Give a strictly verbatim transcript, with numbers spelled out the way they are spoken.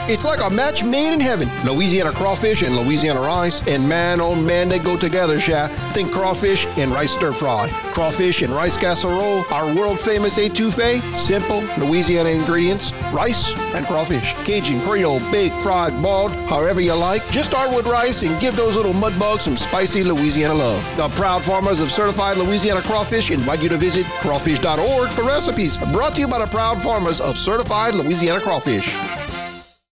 It's like a match made in heaven. Louisiana crawfish and Louisiana rice. And man, oh man, they go together, Sha. Think crawfish and rice stir fry. Crawfish and rice casserole. Our world famous etouffee. Simple Louisiana ingredients. Rice and crawfish. Cajun, Creole, baked, fried, boiled, however you like. Just start with rice and give those little mud bugs some spicy Louisiana love. The proud farmers of certified Louisiana crawfish invite you to visit crawfish dot org for recipes. Brought to you by the proud farmers of certified Louisiana crawfish.